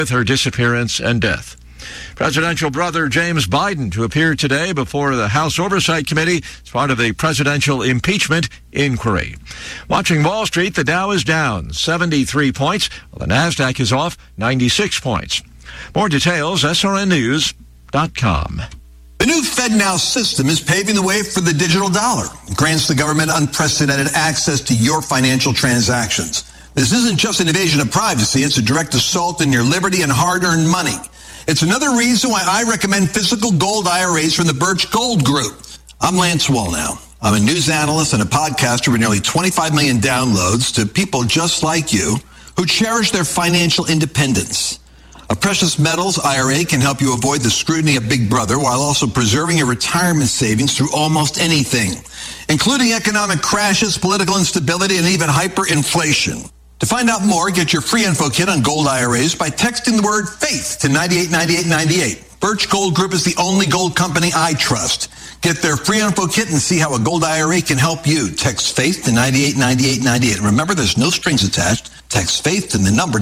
with her disappearance and death. Presidential brother James Biden to appear today before the House Oversight Committee as part of the presidential impeachment inquiry. Watching Wall Street, the Dow is down 73 points, while the NASDAQ is off 96 points. More details, srnnews.com. The new FedNow system is paving the way for the digital dollar. It grants the government unprecedented access to your financial transactions. This isn't just an invasion of privacy, it's a direct assault on your liberty and hard-earned money. It's another reason why I recommend physical gold IRAs from the Birch Gold Group. I'm Lance Wallnau. I'm a news analyst and a podcaster with nearly 25 million downloads to people just like you who cherish their financial independence. A precious metals IRA can help you avoid the scrutiny of Big Brother while also preserving your retirement savings through almost anything, including economic crashes, political instability, and even hyperinflation. To find out more, get your free info kit on gold IRAs by texting the word FAITH to 989898. Birch Gold Group is the only gold company I trust. Get their free info kit and see how a gold IRA can help you. Text FAITH to 989898. And remember, there's no strings attached. Text FAITH to the number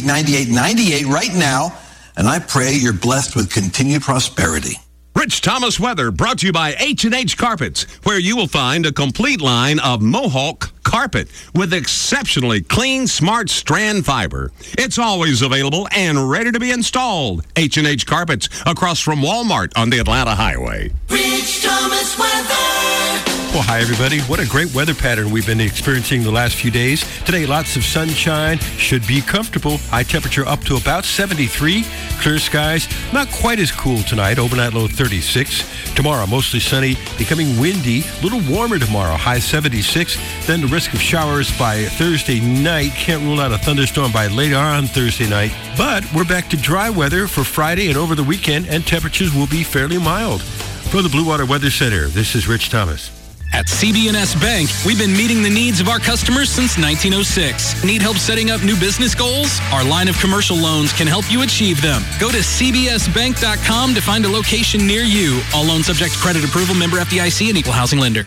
989898 right now. And I pray you're blessed with continued prosperity. Rich Thomas weather brought to you by H&H Carpets, where you will find a complete line of Mohawk carpet with exceptionally clean, smart strand fiber. It's always available and ready to be installed. H&H Carpets across from Walmart on the Atlanta Highway. Rich Thomas weather. Well, hi, everybody. What a great weather pattern we've been experiencing the last few days. Today, lots of sunshine. Should be comfortable. High temperature up to about 73. Clear skies. Not quite as cool tonight. Overnight low 36. Tomorrow, mostly sunny. Becoming windy. A little warmer tomorrow. High 76. Then the risk of showers by Thursday night. Can't rule out a thunderstorm by later on Thursday night. But we're back to dry weather for Friday and over the weekend, and temperatures will be fairly mild. For the Blue Water Weather Center, this is Rich Thomas. At CB&S Bank, we've been meeting the needs of our customers since 1906. Need help setting up new business goals? Our line of commercial loans can help you achieve them. Go to cbsbank.com to find a location near you. All loans subject to credit approval, member FDIC, and equal housing lender.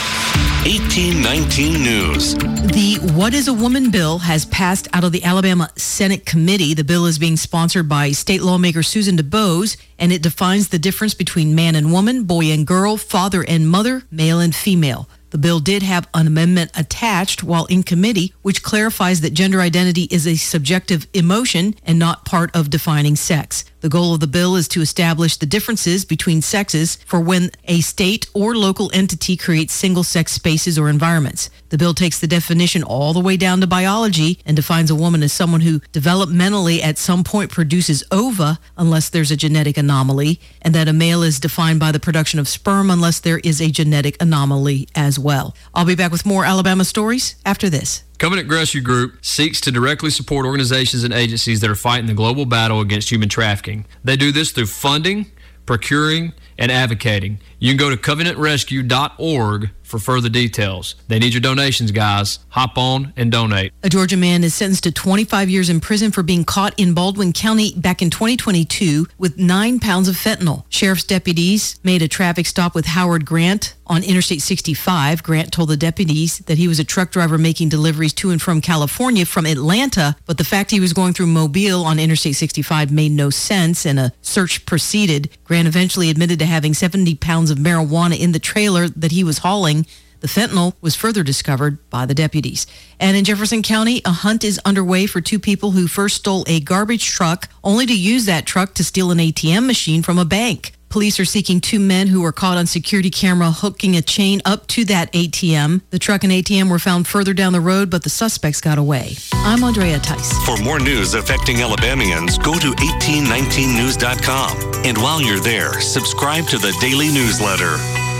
1819 News. The What is a Woman bill has passed out of the Alabama Senate committee. The bill is being sponsored by state lawmaker Susan DuBose, and it defines the difference between man and woman, boy and girl, father and mother, male and female. The bill did have an amendment attached while in committee, which clarifies that gender identity is a subjective emotion and not part of defining sex. The goal of the bill is to establish the differences between sexes for when a state or local entity creates single-sex spaces or environments. The bill takes the definition all the way down to biology and defines a woman as someone who developmentally at some point produces ova unless there's a genetic anomaly, and that a male is defined by the production of sperm unless there is a genetic anomaly as well. I'll be back with more Alabama stories after this. Covenant Rescue Group seeks to directly support organizations and agencies that are fighting the global battle against human trafficking. They do this through funding, procuring, and advocating. You can go to covenantrescue.org for further details. They need your donations, guys. Hop on and donate. A Georgia man is sentenced to 25 years in prison for being caught in Baldwin County back in 2022 with 9 pounds of fentanyl. Sheriff's deputies made a traffic stop with Howard Grant on Interstate 65. Grant told the deputies that he was a truck driver making deliveries to and from California from Atlanta, but the fact he was going through Mobile on Interstate 65 made no sense, and a search proceeded. Grant eventually admitted to having 70 pounds of marijuana in the trailer that he was hauling. The fentanyl was further discovered by the deputies. And in Jefferson County, a hunt is underway for 2 people who first stole a garbage truck only to use that truck to steal an ATM machine from a bank. Police are seeking 2 men who were caught on security camera hooking a chain up to that ATM. The truck and ATM were found further down the road, but the suspects got away. I'm Andrea Tice. For more news affecting Alabamians, go to 1819news.com. And while you're there, subscribe to the daily newsletter.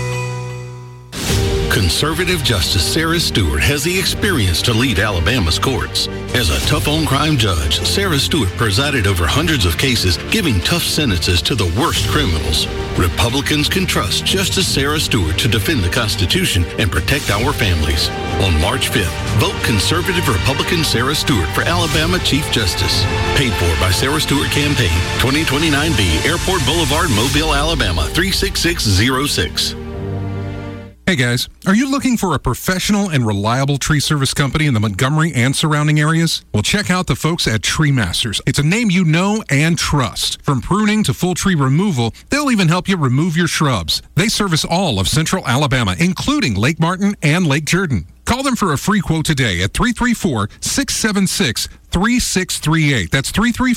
Conservative Justice Sarah Stewart has the experience to lead Alabama's courts. As a tough-on-crime judge, Sarah Stewart presided over hundreds of cases, giving tough sentences to the worst criminals. Republicans can trust Justice Sarah Stewart to defend the Constitution and protect our families. On March 5th, vote conservative Republican Sarah Stewart for Alabama Chief Justice. Paid for by Sarah Stewart Campaign, 2029B, Airport Boulevard, Mobile, Alabama, 36606. Hey guys, are you looking for a professional and reliable tree service company in the Montgomery and surrounding areas? Well, check out the folks at Tree Masters. It's a name you know and trust. From pruning to full tree removal, they'll even help you remove your shrubs. They service all of Central Alabama, including Lake Martin and Lake Jordan. Call them for a free quote today at 334-676-3638. That's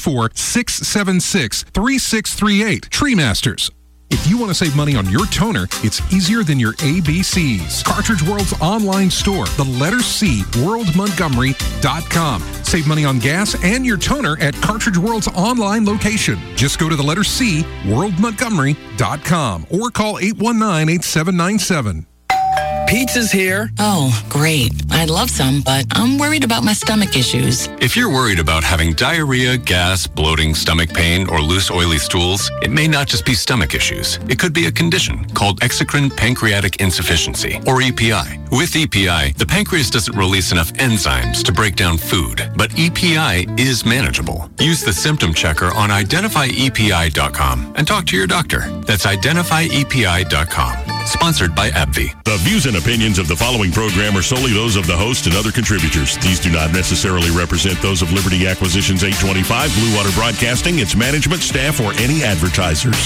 334-676-3638. Tree Masters. If you want to save money on your toner, it's easier than your ABCs. Cartridge World's online store, the letter C, worldmontgomery.com. Save money on gas and your toner at Cartridge World's online location. Just go to the letter C, worldmontgomery.com, or call 819-8797. Pizza's here. Oh, great. I'd love some, but I'm worried about my stomach issues. If you're worried about having diarrhea, gas, bloating, stomach pain, or loose, oily stools, it may not just be stomach issues. It could be a condition called exocrine pancreatic insufficiency, or EPI. With EPI, the pancreas doesn't release enough enzymes to break down food, but EPI is manageable. Use the symptom checker on identifyepi.com and talk to your doctor. That's identifyepi.com. Sponsored by AbbVie. The views and opinions of the following program are solely those of the host and other contributors. These do not necessarily represent those of Liberty Acquisitions 825, Blue Water Broadcasting, its management, staff, or any advertisers.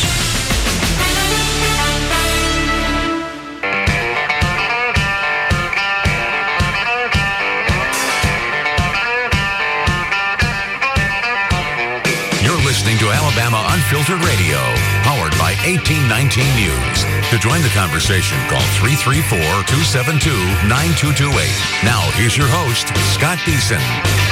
You're listening to Alabama Unfiltered Radio, powered by 1819 News. To join the conversation, call 334-272-9228. Now, here's your host, Scott Deason.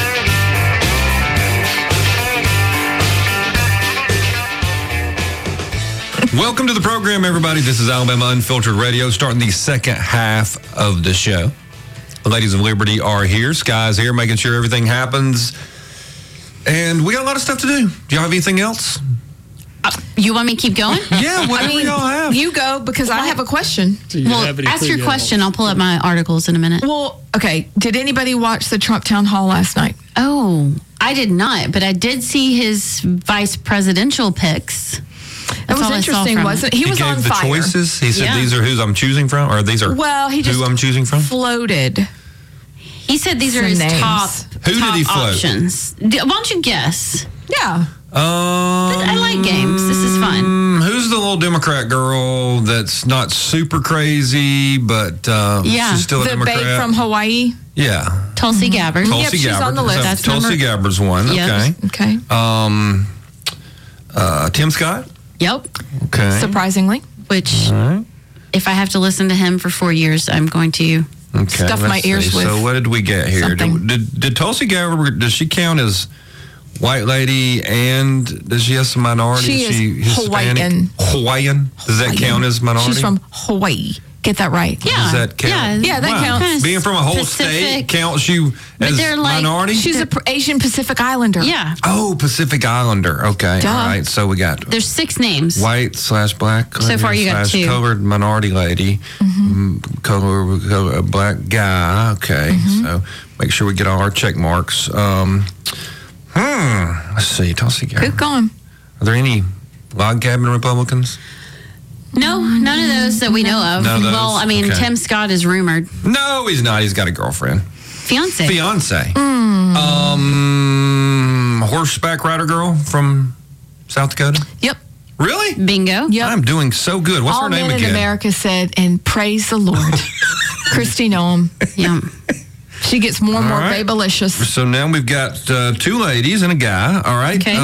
Welcome to the program, everybody. This is Alabama Unfiltered Radio, starting the second half of the show. The Ladies of Liberty are here. Sky's here, making sure everything happens. And we got a lot of stuff to do. Do y'all have anything else? You want me to keep going? Yeah, whatever y'all have. You go, because I have a question. Well, ask your question. I'll pull up my articles in a minute. Well, okay. Did anybody watch the Trump town hall last night? Oh, I did not, but I did see his vice presidential picks. That was interesting, wasn't it? He was on fire. He gave the choices. He said, these are who I'm choosing from, or these are who I'm choosing from? Floated. He said these are his names. top Who did he float? options. Why don't you guess? Yeah. I like games. This is fun. Who's the little Democrat girl that's not super crazy, but she's still a Democrat? The babe from Hawaii? Yeah. Tulsi Gabbard. Tulsi Gabbard. She's on the list. That's Tulsi Gabbard's one. Yep. Okay. Tim Scott? Yep. Okay. Surprisingly. Which, if I have to listen to him for 4 years, I'm going to stuff my ears with. So what did we get here? Did Tulsi Gabbard, does she count as white lady, and does she have some minority? She is Hawaiian. Hawaiian? Does that count as minority? She's from Hawaii. Get that right. Yeah. Does that count? Yeah, that counts. Being from a whole state counts you as minority? She's an Asian Pacific Islander. Yeah. Oh, Pacific Islander. Okay. Duh. All right. So we got There's 6 names. white/black. So far you got 2. Colored minority lady. Color black guy. Okay. So make sure we get all our check marks. Let's see. Tulsi Gabbard. Keep going. Are there any log cabin Republicans? No, none of those that we know of. None of those? Well, I mean, Okay. Tim Scott is rumored. No, he's not. He's got a girlfriend. Fiance. Horseback rider girl from South Dakota? Yep. Really? Bingo. Yep. I'm doing so good. What's All her name men again? in America said, and praise the Lord. Christy Noam. Yeah. She gets more and more right. babylicious. So now we've got 2 ladies and a guy. All right. Okay.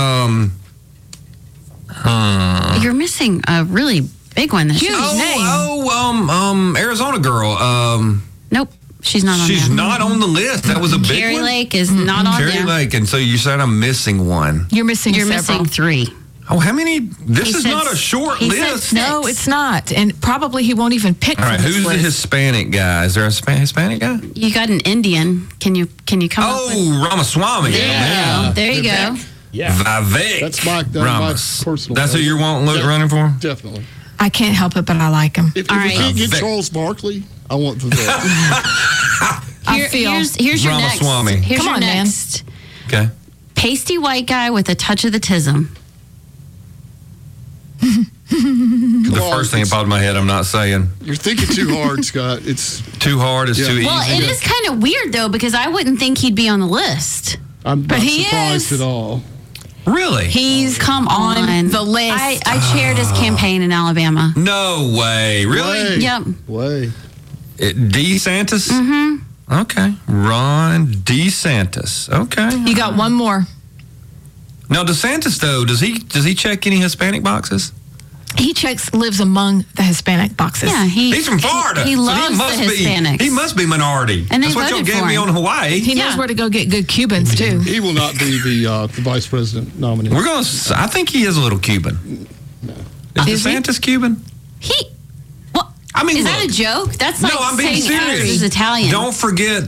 You're missing a really big one this year. Arizona girl. Nope. She's not on She's there. not on the list. That was a big Carrie one. Lake is not on Carrie there. Lake. And so you said I'm missing one. You're missing You're several. missing 3. Oh, how many? This He is said- not a short he said list. 6. No, it's not. And probably he won't even pick All right, from this who's the list. Hispanic guy? Is there a Hispanic guy? You got an Indian. Can you come up with? Oh, Ramaswamy. There you go. Yeah. Vivek. That's my personal. That's who you're running for? Definitely. I can't help it, but I like him. If All we right. can't get Vivek. Charles Barkley, I want Vivek. Here's your next. Ramaswamy. Here's Come your on, man. next. Okay. Pasty white guy with a touch of the tism. Come the first thing that popped in my head, I'm not saying. You're thinking too hard, Scott. It's too hard. It's too easy. Well, it is kind of weird, though, because I wouldn't think he'd be on the list. I'm not surprised at all. Really? He's come on the list. I chaired his campaign in Alabama. No way. Really? Yep. Way. DeSantis? Mm-hmm. Okay. Ron DeSantis. Okay. You got one more. Now, DeSantis, though, does he check any Hispanic boxes? He lives among the Hispanic boxes. Yeah, he's from Florida. He loves so the Hispanics. He must be minority. And that's what y'all gave me on Hawaii. He knows where to go get good Cubans, too. He will not be the vice president nominee. I think he is a little Cuban. Is DeSantis Cuban? I mean, is that a joke? That's like I'm being saying Adams serious. is Italian. Don't forget,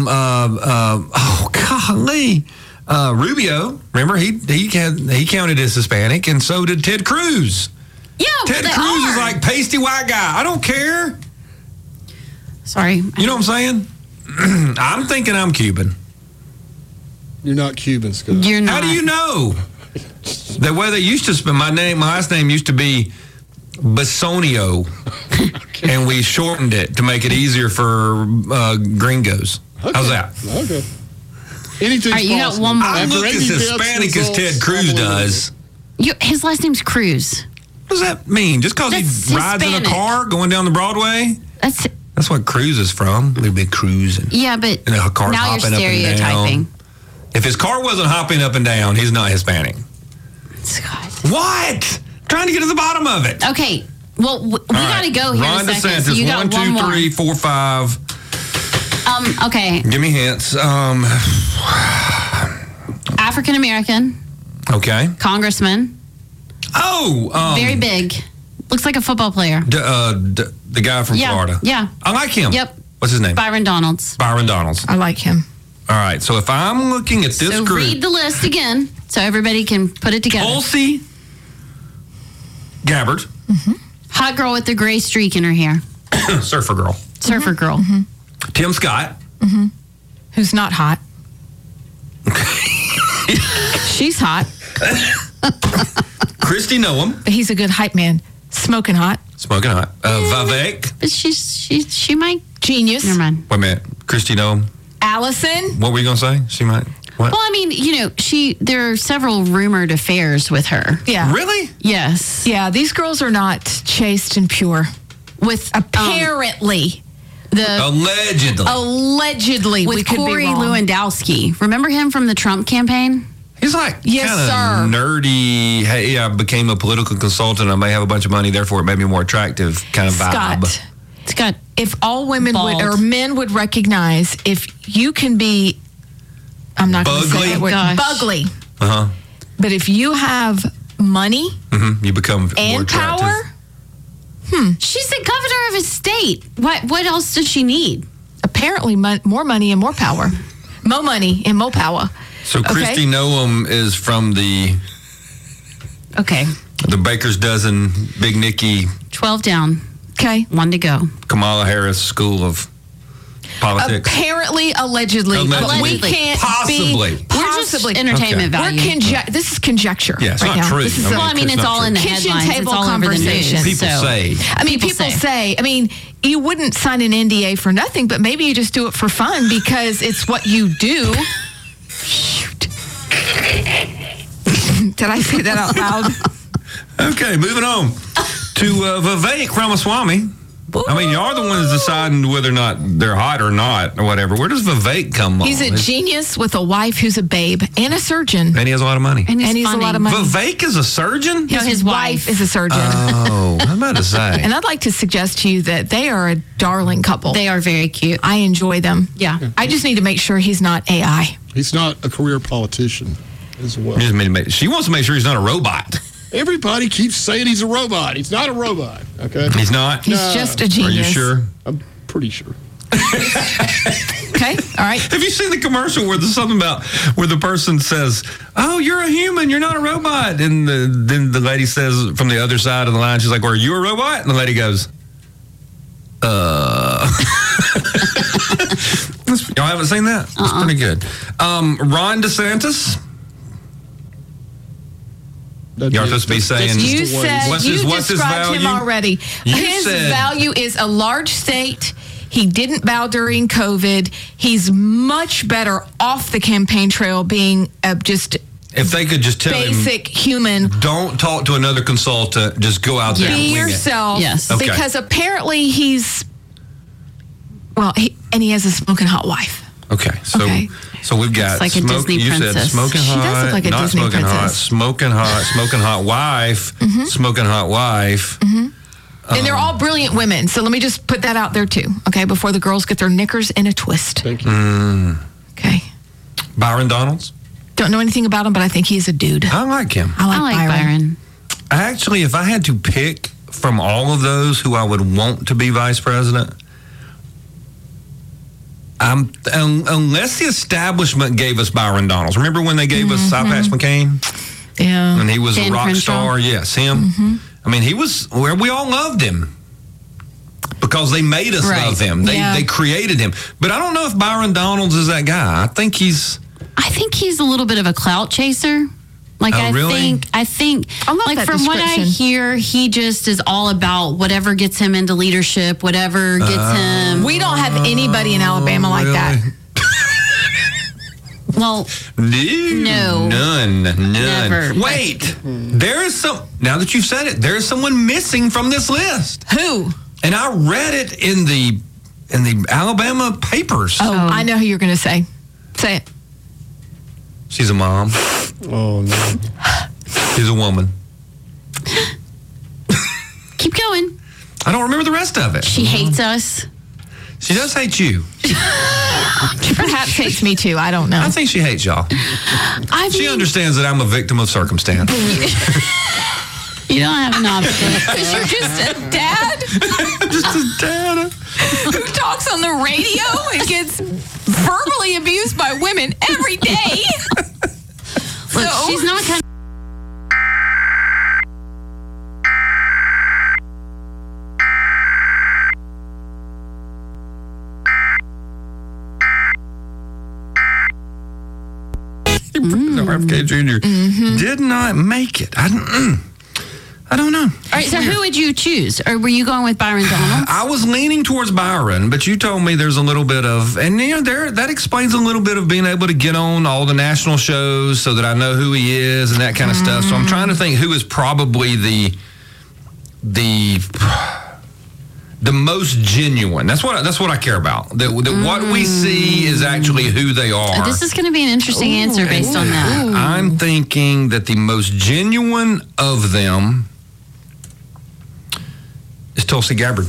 Rubio. Remember, he counted as Hispanic, and so did Ted Cruz. Yeah, Ted Cruz is like pasty white guy. I don't care. Sorry. You know what I'm saying? I'm thinking I'm Cuban. You're not Cuban, Scott. You're not. How do you know? The way they used to spell my last name used to be Basonio, and we shortened it to make it easier for gringos. How's that? Okay. Anything's All right, you got possible. one more. I look as Hispanic as Ted Cruz does. His last name's Cruz. What does that mean? Just because he rides in a car going down the Broadway? That's what Cruz is from. We've been cruising. Yeah, but And a car now you're hopping up and stereotyping. down. If his car wasn't hopping up and down, he's not Hispanic. Scott. What? Trying to get to the bottom of it. Okay. Well, we got to go here Ron in a second. DeSantis, So you got 1, 2, one more. 3, 4, 5. Okay. Give me hints. African American. Okay. Congressman. Oh. Very big. Looks like a football player. The guy from Florida. Yeah. I like him. Yep. What's his name? Byron Donalds. Byron Donalds. I like him. All right. So if I'm looking at this So group. read the list again so everybody can put it together. Tulsi Gabbard. Hot girl with the gray streak in her hair. Surfer girl. Surfer girl. Tim Scott. Who's not hot. She's hot. Christy Noam. But he's a good hype man. Smoking hot. Smoking hot. Vivek. But she might. Genius. Never mind. Wait a minute. Christy Noam. Allison. What were you going to say? She might. What? Well, I mean, there are several rumored affairs with her. Yeah. Really? Yes. Yeah, these girls are not chaste and pure. With apparently. Allegedly. With we could Corey be wrong. Lewandowski. Remember him from the Trump campaign? He's like Yes, kind of nerdy. Hey, I became a political consultant. I may have a bunch of money, therefore it made me more attractive kind of vibe. Scott, if all women bald. or men would recognize if you can be, I'm not going to say that word, Gosh. bugly, Uh-huh. but if you have money You become more and attractive. power, she's the governor of his state. What else does she need? apparently more money and more power. More money and more power. So Okay. Christy Noam is from the Baker's Dozen, Big Nicky, 12 down. Okay. 1 to go. Kamala Harris School of Politics. Apparently, allegedly. But we can't Possibly. be We're just entertainment value. This is conjecture. Yeah, it's right not now. true. This is I mean, Well, I mean, it's all in the kitchen headlines. table It's all over the conversation. news. People say. I mean, people say. I mean, you wouldn't sign an NDA for nothing, but maybe you just do it for fun because it's what you do. Shoot. Did I say that out loud? Okay, moving on to Vivek Ramaswamy. I mean, y'all are the ones deciding whether or not they're hot or not or whatever. Where does Vivek come on? He's a genius with a wife who's a babe and a surgeon. And he has a lot of money. And he's a lot of money. Vivek is a surgeon? His wife is a surgeon. Oh, I'm about to say. And I'd like to suggest to you that they are a darling couple. They are very cute. I enjoy them. Yeah. I just need to make sure he's not AI. He's not a career politician as well. She wants to make sure he's not a robot. Everybody keeps saying he's a robot. He's not a robot. Okay. He's not? He's just a genius. Are you sure? I'm pretty sure. Okay. All right. Have you seen the commercial where there's something about where the person says, "Oh, you're a human. You're not a robot," and then the lady says from the other side of the line, she's like, "Are you a robot?" And the lady goes, Y'all haven't seen that? It's pretty good. Ron DeSantis. You're supposed to be saying, you said what's you his described him value? already. His value is a large state. He didn't bow during COVID. He's much better off the campaign trail being just if they could just tell basic him, human. Don't talk to another consultant. Just go out there and Be wing yourself. it. Yes. Okay. Because apparently he's, and he has a smoking hot wife. Okay. So we've got like a Disney you princess. said smoking She hot, does look like a not Disney smoking hot, princess. smoking hot wife, smoking hot wife. And they're all brilliant women. So let me just put that out there too. Okay. Before the girls get their knickers in a twist. Thank you. Okay. Byron Donalds? Don't know anything about him, but I think he's a dude. I like him. I like Byron. Actually, if I had to pick from all of those who I would want to be vice president, unless the establishment gave us Byron Donalds. Remember when they gave us Cy Patch McCain? Yeah. And he was Dan a rock Crenshaw. star. Yes, him. I mean, he was where we all loved him because they made us love him. They created him. But I don't know if Byron Donalds is that guy. I think he's a little bit of a clout chaser. Like really? I think like that from what I description. hear, he just is all about whatever gets him into leadership, whatever gets him. We don't have anybody in Alabama like that. Well, no. None. Never. Wait, there is some. Now that you've said it, there is someone missing from this list. Who? And I read it in the Alabama papers. Oh, I know who you're going to say. Say it. She's a mom. Oh no. She's a woman. Keep going. I don't remember the rest of it. She hates us. She does hate you. She perhaps hates me too. I don't know. I think she hates y'all. She understands that I'm a victim of circumstance. You don't have an option. Because you're just a dad? Just a dad. Who talks on the radio and gets verbally abused by women every day. Look, she's not kind RFK Jr. did not make it. I don't know. All right, so who would you choose? Or were you going with Byron Donalds? I was leaning towards Byron, but you told me there's a little bit of, and that explains a little bit of being able to get on all the national shows so that I know who he is and that kind of stuff. So I'm trying to think who is probably the most genuine. That's what I care about. That what we see is actually who they are. This is going to be an interesting answer based on that. I'm thinking that the most genuine of them is Tulsi Gabbard.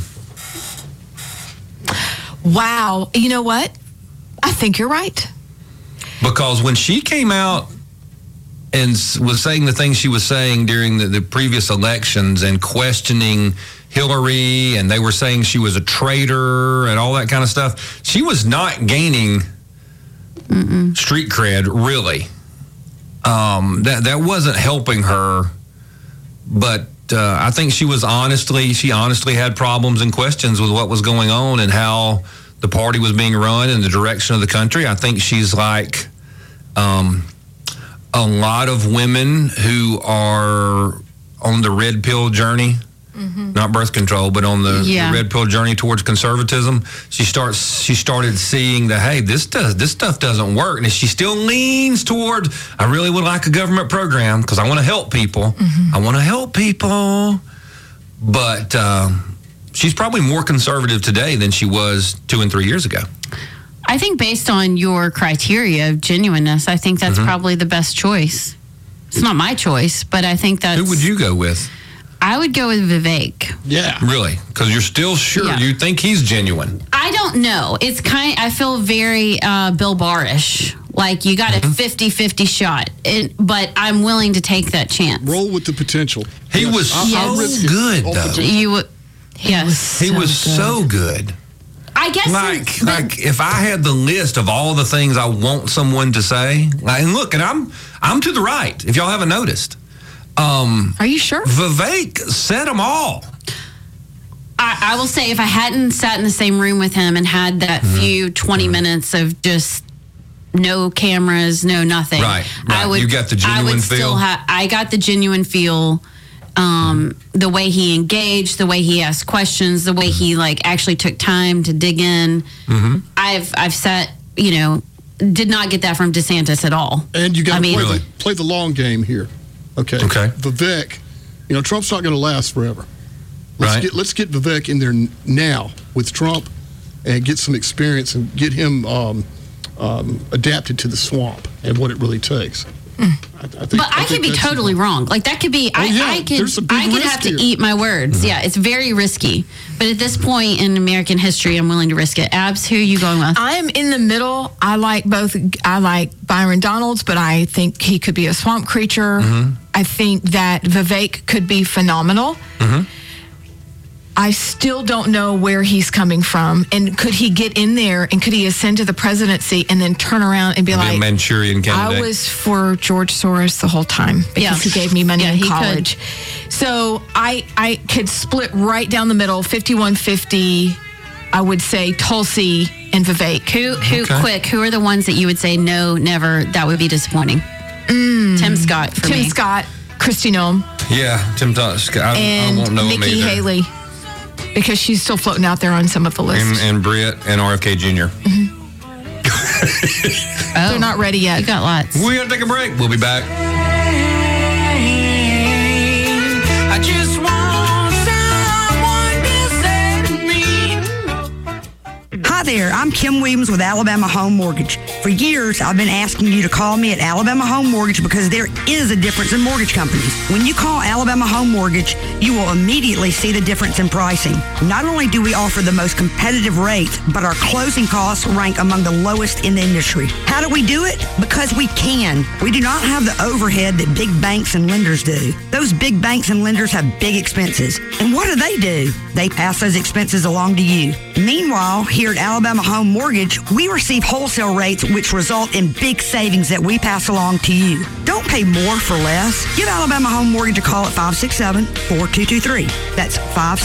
Wow. You know what? I think you're right. Because when she came out and was saying the things she was saying during the previous elections and questioning Hillary, and they were saying she was a traitor and all that kind of stuff, she was not gaining street cred, really. That wasn't helping her, but I think she honestly had problems and questions with what was going on and how the party was being run and the direction of the country. I think she's like a lot of women who are on the red pill journey, not birth control, but on the red pill journey towards conservatism. She started seeing that, hey, this stuff doesn't work, and she still leans toward, I really would like a government program because I want to help people. I want to help people, but she's probably more conservative today than she was 2 and 3 years ago. I think based on your criteria of genuineness, I think that's probably the best choice. It's not my choice, but I think that's... Who would you go with? I would go with Vivek. Yeah. Really? Because you're still sure you think he's genuine. I don't know. It's I feel very Bill Barr-ish. Like you got a 50-50 shot, but I'm willing to take that chance. Roll with the potential. He was so good, though. Yes. He was so good. I guess like if I had the list of all the things I want someone to say, and look, and I'm to the right. If y'all haven't noticed, are you sure? Vivek said them all. I will say, if I hadn't sat in the same room with him and had that few 20 minutes of just no cameras, no nothing. Right. You got the genuine feel. I got the genuine feel. The way he engaged, the way he asked questions, the way he actually took time to dig in. Mm-hmm. I've sat, did not get that from DeSantis at all. And you got to play the long game here. Okay. Vivek, Trump's not going to last forever. Let's get Vivek in there now with Trump and get some experience and get him adapted to the swamp and what it really takes. I could be totally wrong. That could be. I could have to eat my words. Mm-hmm. Yeah, it's very risky. But at this point in American history, I'm willing to risk it. Abs, who are you going with? I'm in the middle. I like both. I like Byron Donalds, but I think he could be a swamp creature. Mm-hmm. I think that Vivek could be phenomenal. Mm-hmm. I still don't know where he's coming from. And could he get in there and could he ascend to the presidency and then turn around and be like, a Manchurian candidate? I was for George Soros the whole time because he gave me money in college. So I could split right down the middle, 51-50, I would say Tulsi and Vivek. Who are the ones that you would say, no, never, that would be disappointing? Tim Scott for me. Tim Scott, Kristi Noem. Yeah, Tim Scott. I won't know Nikki either. Haley. Because she's still floating out there on some of the lists. And Britt and RFK Jr. They're not ready yet. You got lots. We got to take a break. We'll be back. I just want someone to save me. Hi there, I'm Kim Williams with Alabama Home Mortgage. For years, I've been asking you to call me at Alabama Home Mortgage because there is a difference in mortgage companies. When you call Alabama Home Mortgage, you will immediately see the difference in pricing. Not only do we offer the most competitive rates, but our closing costs rank among the lowest in the industry. How do we do it? Because we can. We do not have the overhead that big banks and lenders do. Those big banks and lenders have big expenses. And what do? They pass those expenses along to you. Meanwhile, here at Alabama Home Mortgage, we receive wholesale rates which result in big savings that we pass along to you. Don't pay more for less. Give Alabama Home Mortgage a call at 567-4223. That's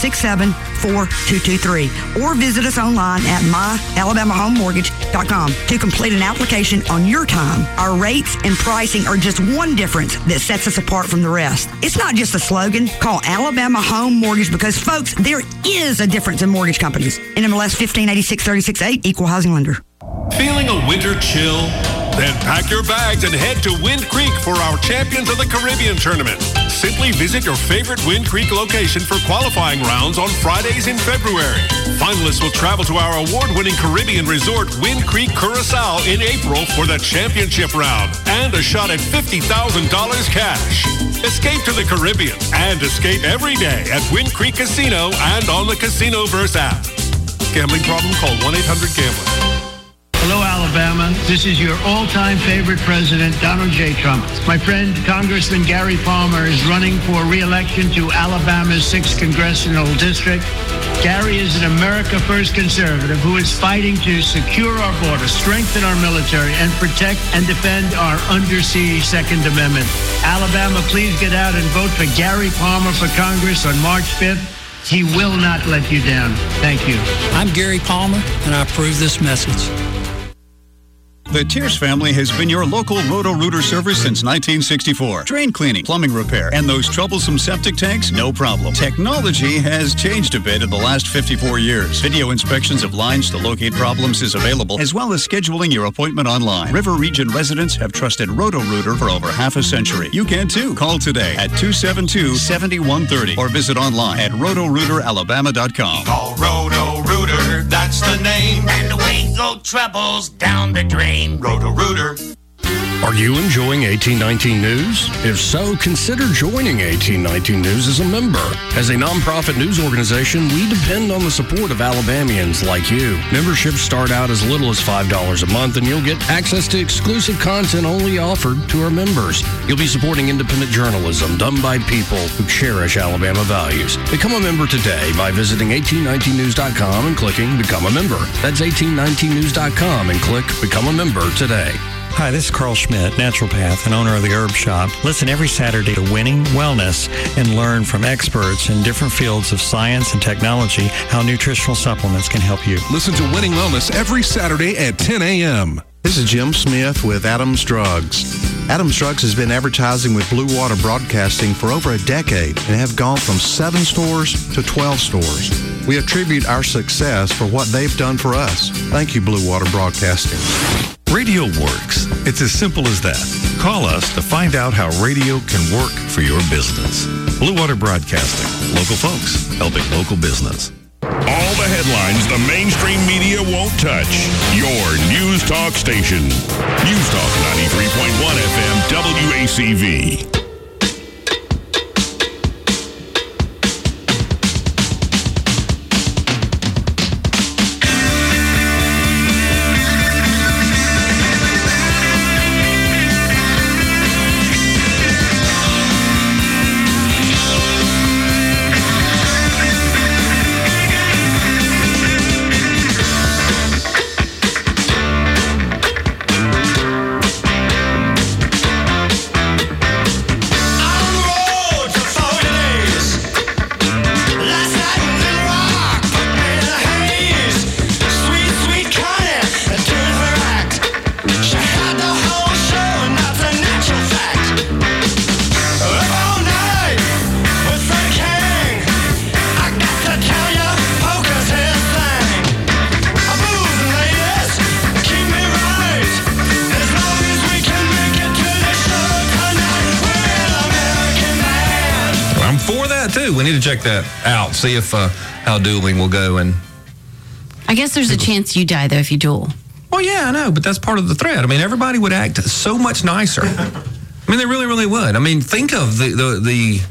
567-4223. Or visit us online at myalabamahomemortgage.com to complete an application on your time. Our rates and pricing are just one difference that sets us apart from the rest. It's not just a slogan. Call Alabama Home Mortgage because, folks, there is a difference in mortgage companies. NMLS 1586-36-8, Equal Housing Lender. Feeling a winter chill? Then pack your bags and head to Wind Creek for our Champions of the Caribbean tournament. Simply visit your favorite Wind Creek location for qualifying rounds on Fridays in February. Finalists will travel to our award-winning Caribbean resort, Wind Creek, Curacao, in April for the championship round and a shot at $50,000 cash. Escape to the Caribbean and escape every day at Wind Creek Casino and on the Casinoverse app. Gambling problem? Call 1-800-GAMBLER. Hello, Alabama. This is your all-time favorite president, Donald J. Trump. My friend, Congressman Gary Palmer, is running for re-election to Alabama's 6th Congressional District. Gary is an America First conservative who is fighting to secure our border, strengthen our military, and protect and defend our undersea Second Amendment. Alabama, please get out and vote for Gary Palmer for Congress on March 5th. He will not let you down. Thank you. I'm Gary Palmer, and I approve this message. The Tierce family has been your local Roto-Rooter service since 1964. Drain cleaning, plumbing repair, and those troublesome septic tanks, no problem. Technology has changed a bit in the last 54 years. Video inspections of lines to locate problems is available, as well as scheduling your appointment online. River Region residents have trusted Roto-Rooter for over half a century. You can too. Call today at 272-7130 or visit online at rotorooteralabama.com. Call Roto-Rooter, that's the name. And away go troubles down the drain. Roto-Rooter. Are you enjoying 1819 News? If so, consider joining 1819 News as a member. As a nonprofit news organization, we depend on the support of Alabamians like you. Memberships start out as little as $5 a month, and you'll get access to exclusive content only offered to our members. You'll be supporting independent journalism done by people who cherish Alabama values. Become a member today by visiting 1819news.com and clicking Become a Member. That's 1819news.com and click Become a Member today. Hi, this is Carl Schmidt, naturopath and owner of the Herb Shop. Listen every Saturday to Winning Wellness and learn from experts in different fields of science and technology how nutritional supplements can help you. Listen to Winning Wellness every Saturday at 10 a.m. This is Jim Smith with Adams Drugs. Adams Drugs has been advertising with Blue Water Broadcasting for over a decade and have gone from 7 stores to 12 stores. We attribute our success for what they've done for us. Thank you, Blue Water Broadcasting. Radio works. It's as simple as that. Call us to find out how radio can work for your business. Blue Water Broadcasting. Local folks helping local business. All the headlines the mainstream media won't touch. Your News Talk station. News Talk 93.1 FM WACV. We need to check that out, see if how dueling will go. And I guess there's a chance you die, though, if you duel. Well, yeah, I know, but that's part of the threat. I mean, everybody would act so much nicer. I mean, they really, really would. I mean, think of the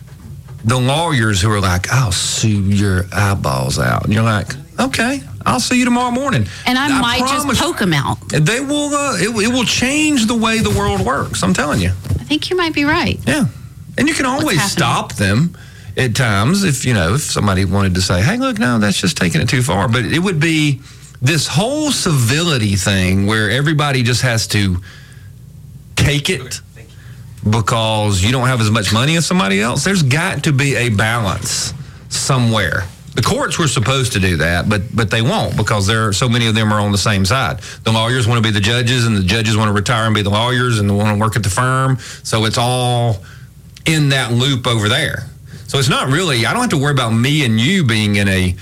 lawyers who are like, I'll sue your eyeballs out. And you're like, okay, I'll see you tomorrow morning. And I might just poke them out. They will. It will change the way the world works. I'm telling you. I think you might be right. Yeah, and you can always stop them at times if somebody wanted to say, hey, look, no, that's just taking it too far. But it would be this whole civility thing where everybody just has to take it because you don't have as much money as somebody else. There's got to be a balance somewhere. The courts were supposed to do that, but they won't because so many of them are on the same side. The lawyers want to be the judges, and the judges want to retire and be the lawyers, and they want to work at the firm. So it's all in that loop over there. So it's not really, I don't have to worry about me and you being in a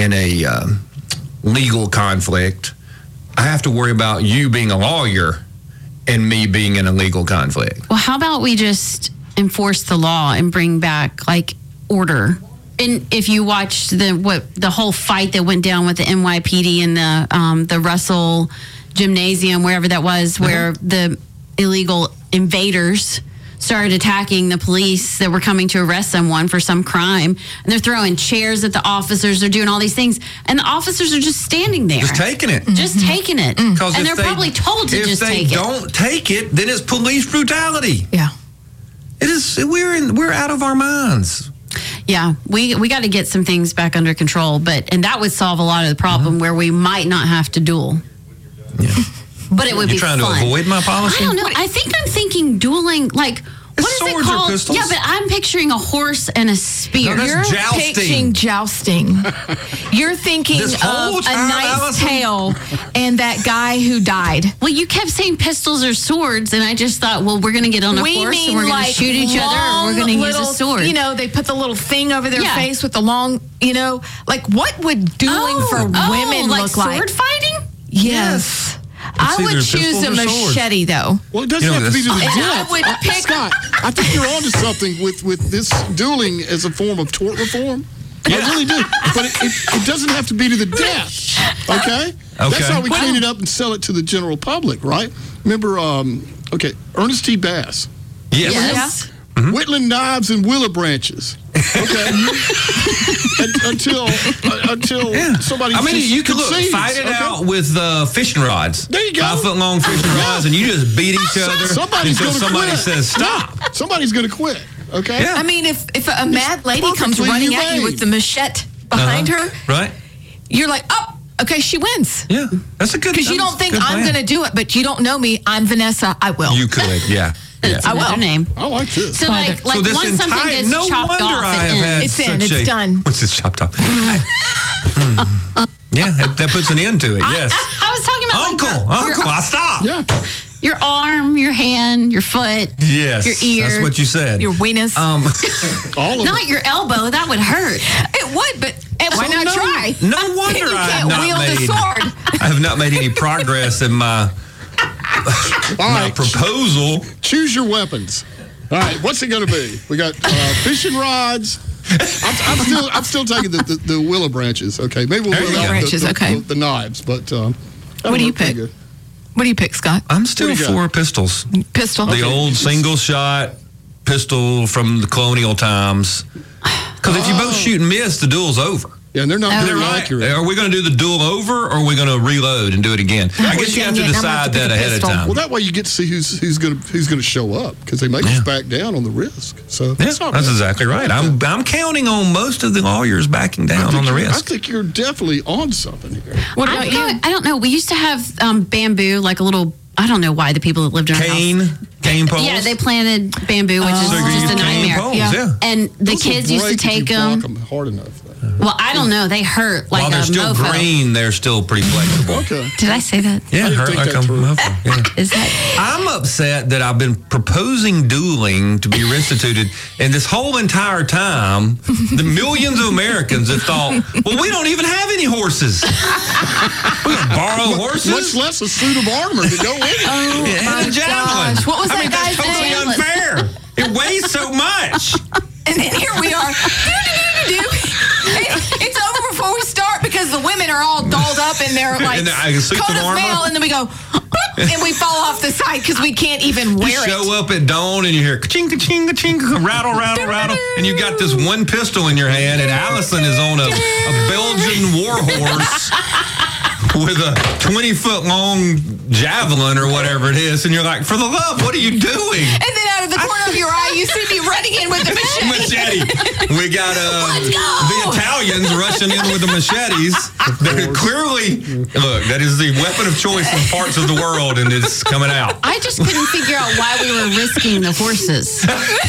legal conflict. I have to worry about you being a lawyer and me being in a legal conflict. Well, how about we just enforce the law and bring back order? And if you watched the whole fight that went down with the NYPD and the Russell Gymnasium, wherever that was, where the illegal invaders started attacking the police that were coming to arrest someone for some crime, and they're throwing chairs at the officers, they're doing all these things, and the officers are just standing there. Just taking it. Just taking it. And they're probably told to just take it. If they don't take it, then it's police brutality. Yeah. It is. We're out of our minds. Yeah, we got to get some things back under control, and that would solve a lot of the problem where we might not have to duel. Yeah. But it would be fun. You're trying to avoid my policy? I don't know. I think I'm thinking dueling, what is it called? Or pistols? Yeah, but I'm picturing a horse and a spear. No, that's You're picturing jousting. You're thinking of a knight's tale and that guy who died. Well, you kept saying pistols or swords, and I just thought, well, we're going to get on a horse and we're going to shoot each other, or we're going to use a sword. They put the little thing over their face with the long, what would dueling for women look like? Sword fighting? Yes. I would choose a machete, though. Well, it doesn't have to be to the death. I would pick Scott, I think you're onto something with this dueling as a form of tort reform. I really do. But it doesn't have to be to the death. Okay? That's how we clean it up and sell it to the general public, right? Remember, Ernest T. Bass. Yes. Yeah. Mm-hmm. Whittling knives and willow branches. Okay. until somebody. I mean, you could fight it out with fishing rods. There you go. 5-foot-long fishing rods, and you just beat each other until somebody says stop. Somebody's going to quit. Okay. Yeah. I mean, if a mad lady comes running at you with the machete behind her, right? You're like, oh, okay, she wins. Yeah, that's a good. Because you don't think I'm going to do it, but you don't know me. I'm Vanessa. I will. You could, yeah. It's another name. I like this. So like this once something gets chopped off, it's done. Once it's chopped off. Yeah, that puts an end to it. Yes. I was talking about Uncle, I stop. Yeah. Your arm, your hand, your foot. Yes, your ear. that's what you said. Your weenus. All of Not your elbow. That would hurt. It would, but why not try? No wonder You I have can't not wield made. the sword. I have not made any progress in my proposal. Choose your weapons. All right, what's it going to be? We got fishing rods. I'm still taking the willow branches. Okay, maybe we'll Willow branches. the knives. But what do you pick? What do you pick, Scott? I'm still for pistols. Pistol. The old single shot pistol from the colonial times. Because if you both shoot and miss, the duel's over. Yeah, and they're not very accurate. Are we going to do the duel over, or are we going to reload and do it again? I guess you have to decide that ahead of time. Well, that way you get to see who's going to show up, because they make us back down on the risk. So that's exactly right. I'm counting on most of the lawyers backing down on the risk. I think you're definitely on something here. What about you? I don't know. We used to have bamboo, like a little. I don't know why the people that lived in our house. Cane poles? Yeah, they planted bamboo, which is just a nightmare. Poles, yeah. And the kids used to take them. Hard enough. Well, I don't know. They hurt like While they're still mofo. green, they're still pretty flexible. Okay. Did I say that? Yeah, hurt like a mofo. Yeah. Is that? I'm upset that I've been proposing dueling to be restituted, and this whole entire time, the millions of Americans have thought, well, we don't even have any horses. We can borrow horses. Much less a suit of armor to go in it. Oh, and a javelin. gosh. What was that guy's that's totally name? unfair. It weighs so much. And then here we are. It's over before we start because the women are all dolled up in their like coat of mail, and then we go and we fall off the side because we can't even wear you it. show up at dawn and you hear ka-ching, ka-ching, ka-ching, rattle, rattle, rattle, and you got this one pistol in your hand, and Allison is on a Belgian war horse with a 20-foot long javelin or whatever it is, and you're like, for the love, what are you doing? And then out of the corner of your eye, you see me running in with the machete. We got the Italians rushing in with the machetes. They're clearly, look, that is the weapon of choice in parts of the world, and it's coming out. I just couldn't figure out why we were risking the horses.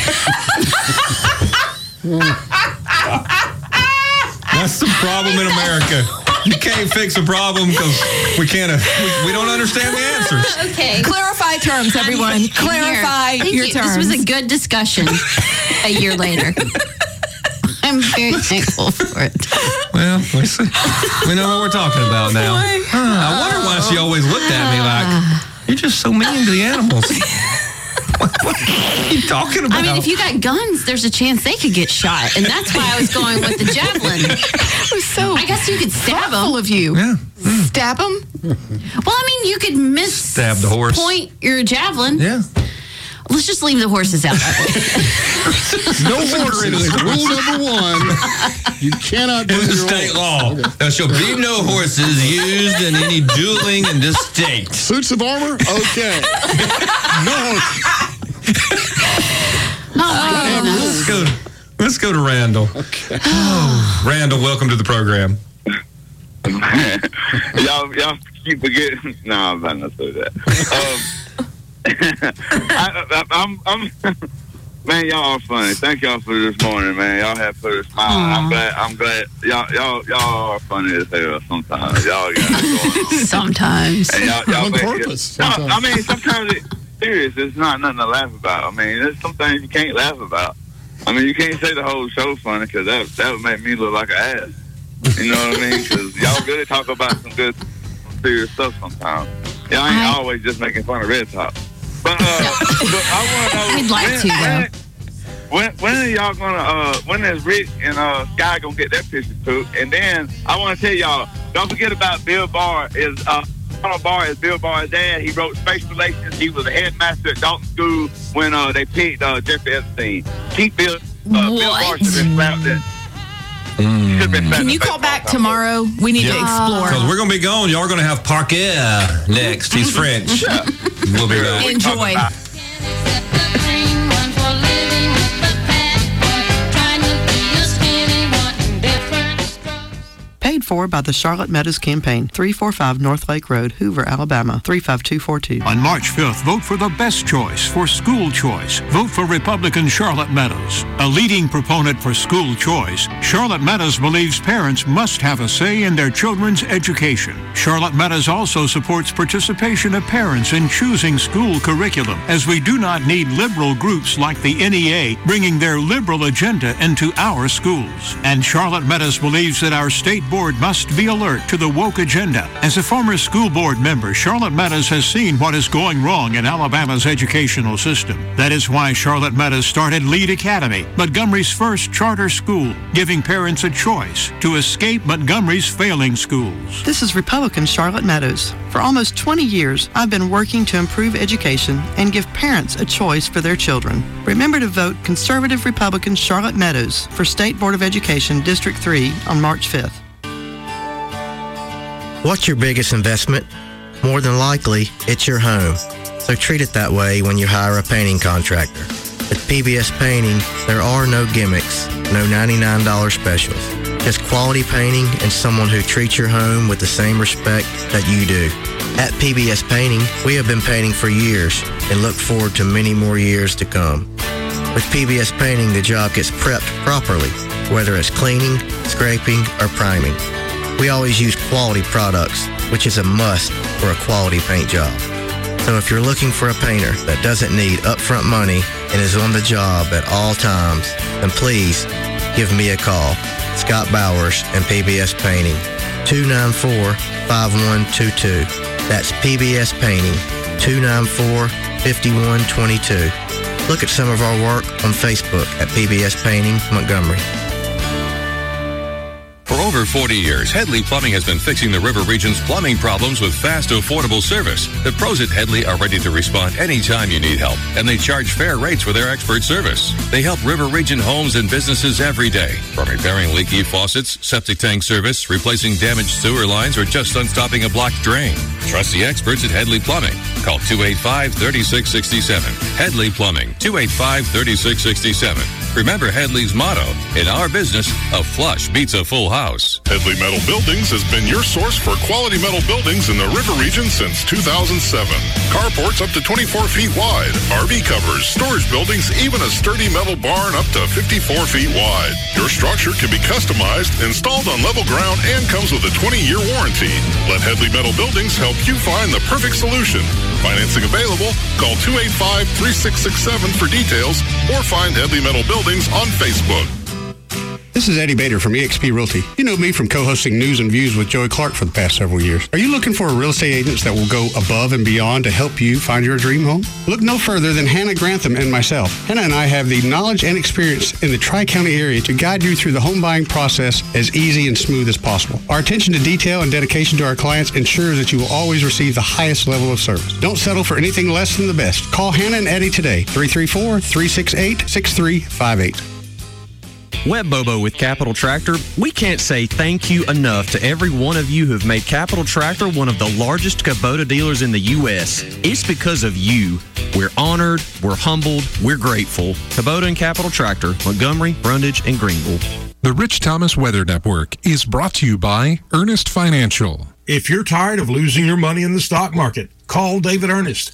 That's the problem in America. You can't fix a problem because we can't. We don't understand the answers. Okay. Clarify terms, everyone. Clarify your terms. This was a good discussion a year later. I'm very thankful for it. Well, we know what we're talking about now. I wonder why she always looked at me like, you're just so mean to the animals. What are you talking about? I mean, if you got guns, there's a chance they could get shot, and that's why I was going with the javelin. It was so. I guess you could stab them. Of you. Yeah. Stab them. Well, I mean, you could stab the horse. Point your javelin. Yeah. Let's just leave the horses out. No horses. Rule number 1. You cannot do the state law. Okay. There shall be no horses used in any dueling in this state. Suits of armor? Okay. No horses. Let's go to Randall. Okay. Oh, Randall, welcome to the program. y'all keep forgetting. No, I'm not gonna say that. I'm man, y'all are funny. Thank y'all for this morning, man. Y'all have put a smile. I'm glad. Y'all are funny as hell sometimes. Y'all got it going on. Sometimes. And y'all on purpose. Sometimes. I mean, sometimes it's serious. It's not nothing to laugh about. I mean, there's some things you can't laugh about. I mean, you can't say the whole show funny because that would make me look like an ass. You know what I mean? Because y'all really talk about some serious stuff sometimes. Y'all ain't always just making fun of Red Top. But I want to know. We'd like to. When are y'all gonna? When is Rick and Sky gonna get their pictures took? And then I want to tell y'all, don't forget about Bill Barr. Donald Barr is Bill Barr's dad. He wrote Space Relations. He was a headmaster at Dalton School when they picked Jeffrey Epstein. Keep Bill Barr should have been slapped in. Can you call back tomorrow? We need to explore. Because we're going to be gone. Y'all are going to have Parquet next. He's French. We'll be back. Enjoy. Paid for. for by the Charlotte Meadows Campaign, 345 North Lake Road, Hoover, Alabama, 35242. On March 5th, vote for the best choice for school choice. Vote for Republican Charlotte Meadows. A leading proponent for school choice, Charlotte Meadows believes parents must have a say in their children's education. Charlotte Meadows also supports participation of parents in choosing school curriculum, as we do not need liberal groups like the NEA bringing their liberal agenda into our schools. And Charlotte Meadows believes that our state board must be alert to the woke agenda. As a former school board member, Charlotte Meadows has seen what is going wrong in Alabama's educational system. That is why Charlotte Meadows started Lead Academy, Montgomery's first charter school, giving parents a choice to escape Montgomery's failing schools. This is Republican Charlotte Meadows. For almost 20 years, I've been working to improve education and give parents a choice for their children. Remember to vote Conservative Republican Charlotte Meadows for State Board of Education District 3 on March 5th. What's your biggest investment? More than likely, it's your home. So treat it that way when you hire a painting contractor. At PBS Painting, there are no gimmicks, no $99 specials. Just quality painting and someone who treats your home with the same respect that you do. At PBS Painting, we have been painting for years and look forward to many more years to come. With PBS Painting, the job gets prepped properly, whether it's cleaning, scraping, or priming. We always use quality products, which is a must for a quality paint job. So if you're looking for a painter that doesn't need upfront money and is on the job at all times, then please give me a call. Scott Bowers and PBS Painting, 294-5122. That's PBS Painting, 294-5122. Look at some of our work on Facebook at PBS Painting Montgomery. For over 40 years, Headley Plumbing has been fixing the River Region's plumbing problems with fast, affordable service. The pros at Headley are ready to respond anytime you need help, and they charge fair rates for their expert service. They help River Region homes and businesses every day, from repairing leaky faucets, septic tank service, replacing damaged sewer lines, or just unstopping a blocked drain. Trust the experts at Headley Plumbing. Call 285-3667. Headley Plumbing, 285-3667. Remember Headley's motto, in our business, a flush beats a full house. Headley Metal Buildings has been your source for quality metal buildings in the River Region since 2007. Carports up to 24 feet wide, RV covers, storage buildings, even a sturdy metal barn up to 54 feet wide. Your structure can be customized, installed on level ground, and comes with a 20-year warranty. Let Headley Metal Buildings help you find the perfect solution. Financing available. Call 285-3667 for details or find Headley Metal Buildings on Facebook. This is Eddie Bader from eXp Realty. You know me from co-hosting News and Views with Joey Clark for the past several years. Are you looking for a real estate agent that will go above and beyond to help you find your dream home? Look no further than Hannah Grantham and myself. Hannah and I have the knowledge and experience in the Tri-County area to guide you through the home buying process as easy and smooth as possible. Our attention to detail and dedication to our clients ensures that you will always receive the highest level of service. Don't settle for anything less than the best. Call Hannah and Eddie today, 334-368-6358. Web Bobo with Capital Tractor. We can't say thank you enough to every one of you who have made Capital Tractor one of the largest Kubota dealers in the U.S. It's because of you. We're honored, we're humbled, we're grateful. Kubota and Capital Tractor, Montgomery, Brundage, and Greenville. The Rich Thomas Weather Network is brought to you by Ernest Financial. If you're tired of losing your money in the stock market, call David Ernest,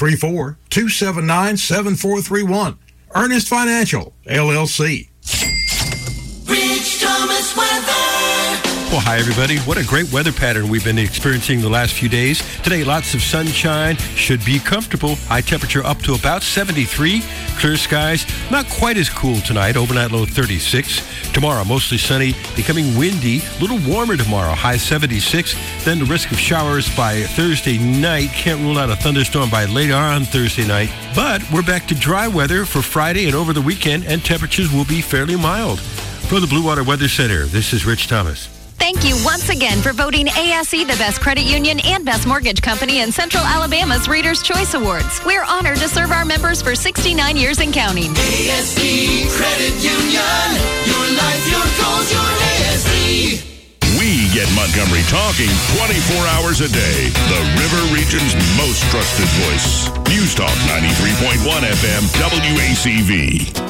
334-279-7431. Ernest Financial, LLC. Rich Thomas weather. Well, hi, everybody. What a great weather pattern we've been experiencing the last few days. Today, lots of sunshine. Should be comfortable. High temperature up to about 73. Clear skies. Not quite as cool tonight. Overnight low 36. Tomorrow, mostly sunny. Becoming windy. A little warmer tomorrow. High 76. Then the risk of showers by Thursday night. Can't rule out a thunderstorm by later on Thursday night. But we're back to dry weather for Friday and over the weekend, and temperatures will be fairly mild. For the Blue Water Weather Center, this is Rich Thomas. Thank you once again for voting ASE the best credit union and best mortgage company in Central Alabama's Reader's Choice Awards. We're honored to serve our members for 69 years and counting. ASE Credit Union. Your life, your goals, your ASE. We get Montgomery talking 24 hours a day. The River Region's most trusted voice. News Talk 93.1 FM WACV.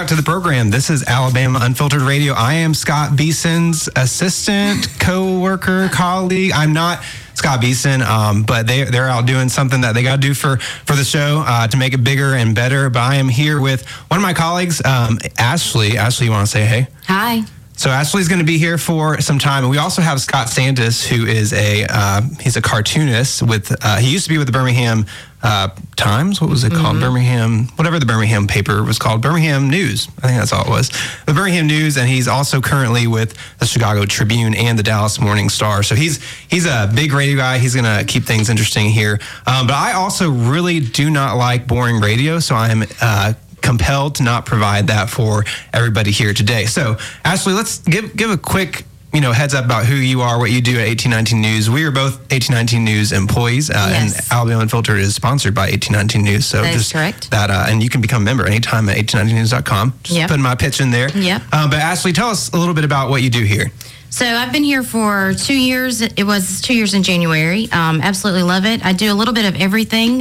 back to the program. This is Alabama Unfiltered Radio. I am Scott Beeson's assistant, co-worker, colleague. I'm not Scott Beeson, but they're out doing something that they got to do for the show to make it bigger and better. But I am here with one of my colleagues, Ashley. Ashley, you want to say hey? Hi. So Ashley's going to be here for some time, and we also have Scott Santis, who is he's a cartoonist with he used to be with the Birmingham Times. What was it called? Birmingham, whatever the Birmingham paper was called, Birmingham News. I think that's all it was. The Birmingham News, and he's also currently with the Chicago Tribune and the Dallas Morning Star. So he's a big radio guy. He's going to keep things interesting here. But I also really do not like boring radio, so I'm compelled to not provide that for everybody here today. So, Ashley, let's give a quick heads up about who you are, what you do at 1819 News. We are both 1819 News employees, and Alabama Unfiltered is sponsored by 1819 News. So that is correct. And you can become a member anytime at 1819news.com. Just putting my pitch in there. Yep. But Ashley, tell us a little bit about what you do here. So I've been here for 2 years. It was 2 years in January. Absolutely love it. I do a little bit of everything.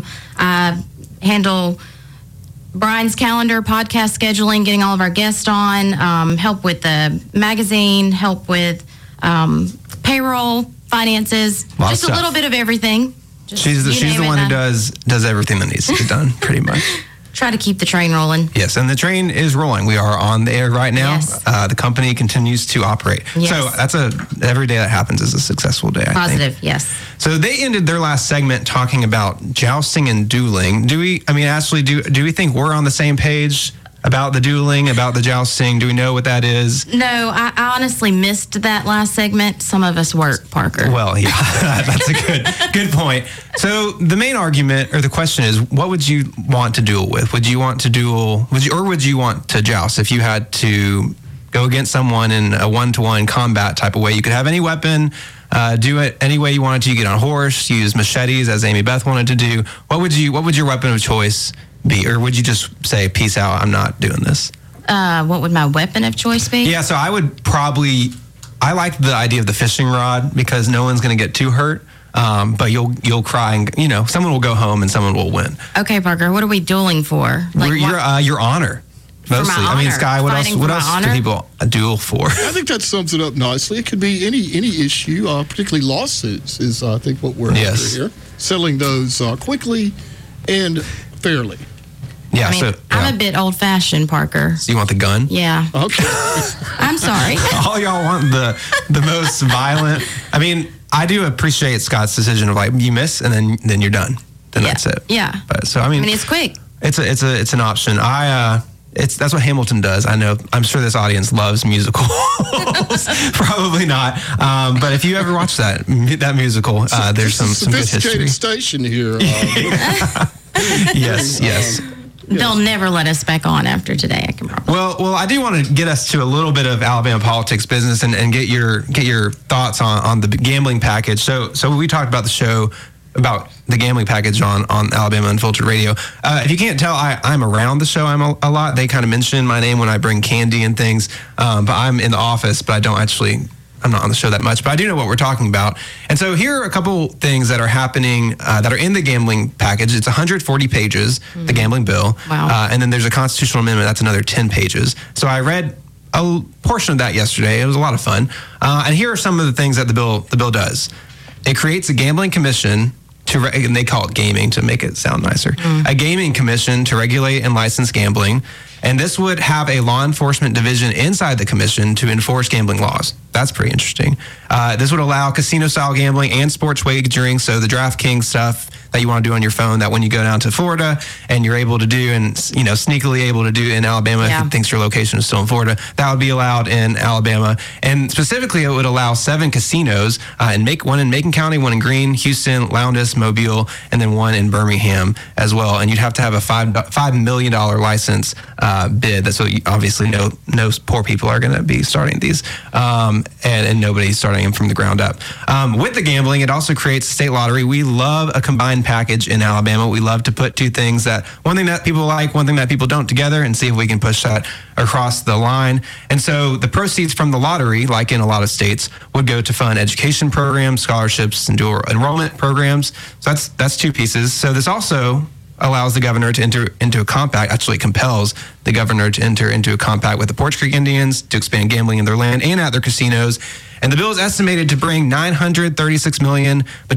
I handle Brian's calendar, podcast scheduling, getting all of our guests on, help with the magazine, help with payroll, finances, just a little bit of everything. She's the one who does everything that needs to be done, pretty much. Try to keep the train rolling. Yes, and the train is rolling. We are on the air right now. Yes. The company continues to operate. Yes. So every day that happens is a successful day, I think. Positive, yes. So they ended their last segment talking about jousting and dueling. Ashley, do we think we're on the same page about the dueling, about the jousting? Do we know what that is? No, I honestly missed that last segment. Some of us work, Parker. Well, yeah, that's a good point. So the main argument or the question is, what would you want to duel with? Would you want to duel, or would you want to joust if you had to go against someone in a one-to-one combat type of way? You could have any weapon, do it any way you wanted to. You get on a horse, use machetes as Amy Beth wanted to do. What would your weapon of choice be? Or would you just say, peace out, I'm not doing this? What would my weapon of choice be? Yeah, so I like the idea of the fishing rod because no one's going to get too hurt. But you'll cry and, someone will go home and someone will win. Okay, Parker, what are we dueling for? Your honor. Mostly. For my honor. Sky, what else do people duel for? I think that sums it up nicely. It could be any issue, particularly lawsuits is, I think, what we're after here. Settling those quickly and fairly. Yeah, I'm a bit old-fashioned, Parker. So you want the gun? Yeah. Okay. I'm sorry. All y'all want the most violent. I do appreciate Scott's decision of you miss and then you're done. Then that's it. Yeah. But it's quick. It's an option. That's what Hamilton does. I know. I'm sure this audience loves musicals. Probably not. But if you ever watch that musical, there's some good history. Sophisticated station here. Yes. They'll never let us back on after today, I can promise. Well, I do want to get us to a little bit of Alabama politics business and get your thoughts on the gambling package. So we talked about the show about the gambling package on Alabama Unfiltered Radio. If you can't tell, I'm around the show. I'm a lot. They kind of mention my name when I bring candy and things, but I'm in the office, but I'm not on the show that much, but I do know what we're talking about. And so here are a couple things that are happening that are in the gambling package. It's 140 pages, the gambling bill. Wow. And then there's a constitutional amendment. That's another 10 pages. So I read a portion of that yesterday. It was a lot of fun. And here are some of the things that the bill does. It creates a gambling commission and they call it gaming to make it sound nicer. A gaming commission to regulate and license gambling. And this would have a law enforcement division inside the commission to enforce gambling laws. That's pretty interesting. This would allow casino-style gambling and sports wagering, so the DraftKings stuff that you want to do on your phone that when you go down to Florida and you're able to do and, sneakily able to do in Alabama if it thinks your location is still in Florida, that would be allowed in Alabama. And specifically, it would allow 7 casinos, one in Macon County, one in Greene, Houston, Lowndes, Mobile, and then one in Birmingham as well. And you'd have to have a $5 million license bid. That's what obviously no poor people are going to be starting these. And nobody's starting them from the ground up. With the gambling, it also creates a state lottery. We love a combined package in Alabama. We love to put two things one thing that people like, one thing that people don't together, and see if we can push that across the line. And so the proceeds from the lottery, like in a lot of states, would go to fund education programs, scholarships, and dual enrollment programs. So that's two pieces. So this also allows the governor to enter into a compact, actually compels the governor to enter into a compact with the Porch Creek Indians to expand gambling in their land and at their casinos. And the bill is estimated to bring between $936 million and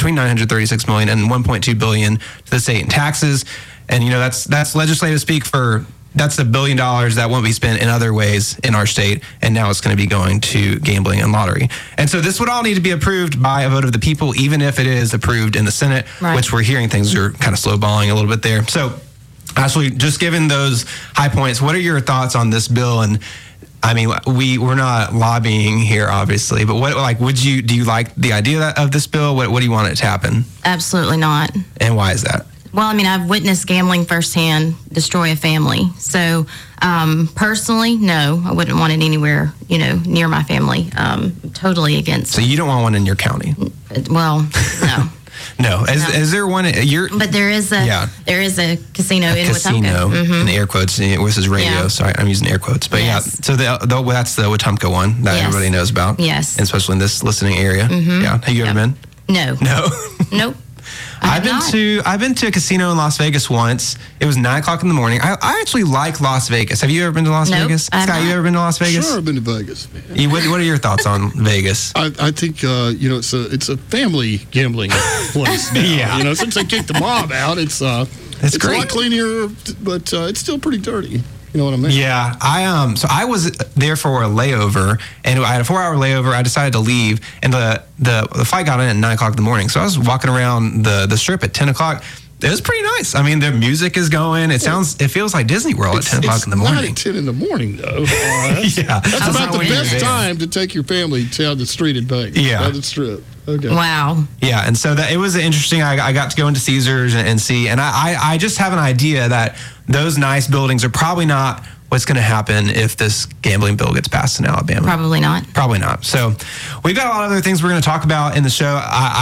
$1.2 billion to the state in taxes. And, that's legislative speak for that's $1 billion that won't be spent in other ways in our state. And now it's going to be going to gambling and lottery. And so this would all need to be approved by a vote of the people, even if it is approved in the Senate, which we're hearing things are kind of slow balling a little bit there. So actually, just given those high points, what are your thoughts on this bill? And I mean, we're not lobbying here, obviously, but do you like the idea of this bill? What do you want it to happen? Absolutely not. And why is that? Well, I mean, I've witnessed gambling firsthand destroy a family. So, personally, no, I wouldn't want it anywhere, near my family. Totally against. So you don't want one in your county? Well, no. No. Is there one? But there is a casino in Wetumpka. Mm-hmm. In the air quotes. This is radio, Yeah. so I'm using air quotes. But so that's the Wetumpka one that everybody knows about. Yes. And especially in this listening area. Mm-hmm. Yeah. Have you ever been? No. No. Nope. I've been to a casino in Las Vegas once. It was 9:00 in the morning. I actually like Las Vegas. Have you ever been to Las Vegas? Scott, you ever been to Las Vegas? Sure, I've been to Vegas. What are your thoughts on Vegas? I think it's a family gambling place now. Yeah. Since they kicked the mob out, it's great. A lot cleaner, but it's still pretty dirty. You know what I mean? Yeah, so I was there for a layover, and I had a 4-hour layover. I decided to leave, and the flight got in at 9:00 in the morning. So I was walking around the strip at 10 o'clock. It was pretty nice. I mean, the music is going. It feels like Disney World at 10 o'clock in the morning. It's not at 10 in the morning, though. Yeah. That's about the best time to take your family down the street in Vegas. Yeah. Down the strip. Okay. Wow. Yeah, and so it was interesting. I got to go into Caesars and see, and I just have an idea that those nice buildings are probably not what's going to happen if this gambling bill gets passed in Alabama. Probably not. Probably not. So we've got a lot of other things we're going to talk about in the show.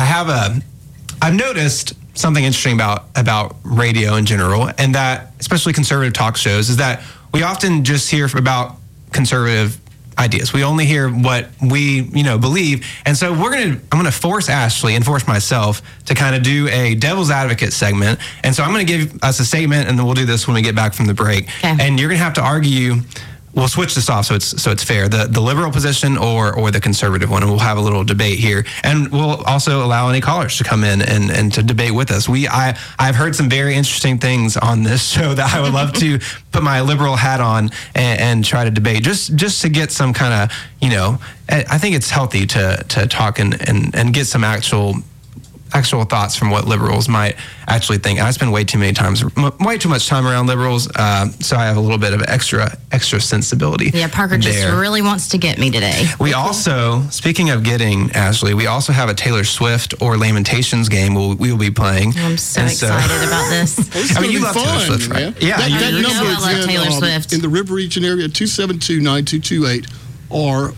I've noticed something interesting about radio in general, and that especially conservative talk shows, is that we often just hear about conservative ideas. We only hear what we believe, and so I'm going to force Ashley and force myself to kind of do a devil's advocate segment. And so I'm going to give us a statement, and then we'll do this when we get back from the break. Okay. And you're going to have to argue. We'll switch this off so it's fair. The liberal position or the conservative one, and we'll have a little debate here. And we'll also allow any callers to come in and to debate with us. I've heard some very interesting things on this show that I would love to put my liberal hat on and try to debate just to get some kind of, I think it's healthy to talk and get some actual thoughts from what liberals might actually think. I spend way too much time around liberals, so I have a little bit of extra sensibility. Yeah, Parker just really wants to get me today. We also, speaking of getting, Ashley, we also have a Taylor Swift or Lamentations game we'll be playing. I'm so excited about this. I mean, you love Taylor Swift, right? Man. Yeah, that number is I love Taylor Swift. In the River Region area, 272-9228 or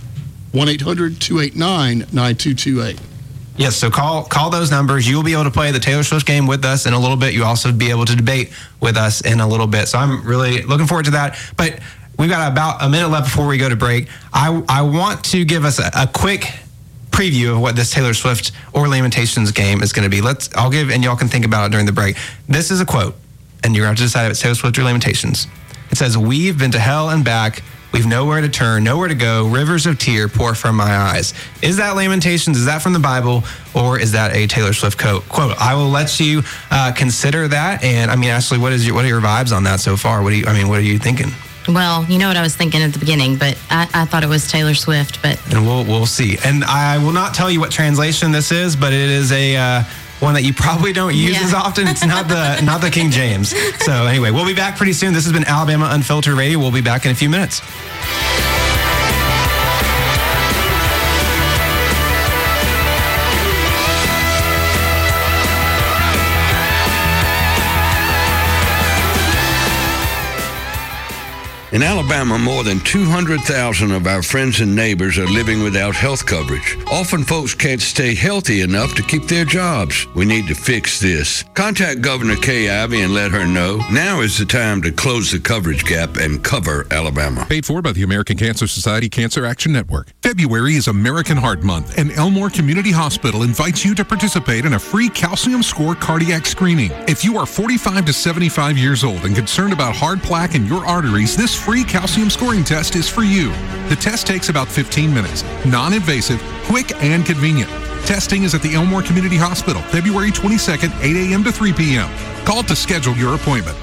1-800-289-9228. Yes, so call those numbers. You will be able to play the Taylor Swift game with us in a little bit. You'll also be able to debate with us in a little bit. So I'm really looking forward to that. But we've got about a minute left before we go to break. I want to give us a quick preview of what this Taylor Swift or Lamentations game is going to be. I'll give, and y'all can think about it during the break. This is a quote, and you're going to have to decide if it's Taylor Swift or Lamentations. It says, "We've been to hell and back. We've nowhere to turn, nowhere to go. Rivers of tear pour from my eyes." Is that Lamentations? Is that from the Bible? Or is that a Taylor Swift quote? I will let you consider that. And I mean, Ashley, what are your vibes on that so far? What are you thinking? Well, you know what I was thinking at the beginning, but I thought it was Taylor Swift. But and we'll see. And I will not tell you what translation this is, but it is a one that you probably don't use as often. It's not the King James. So anyway, we'll be back pretty soon. This has been Alabama Unfiltered Radio. We'll be back in a few minutes. In Alabama, more than 200,000 of our friends and neighbors are living without health coverage. Often folks can't stay healthy enough to keep their jobs. We need to fix this. Contact Governor Kay Ivey and let her know now is the time to close the coverage gap and cover Alabama. Paid for by the American Cancer Society Cancer Action Network. February is American Heart Month, and Elmore Community Hospital invites you to participate in a free calcium score cardiac screening. If you are 45 to 75 years old and concerned about hard plaque in your arteries, this free calcium scoring test is for you. The test takes about 15 minutes. Non-invasive, quick, and convenient. Testing is at the Elmore Community Hospital, February 22nd, 8 a.m. to 3 p.m. Call to schedule your appointment,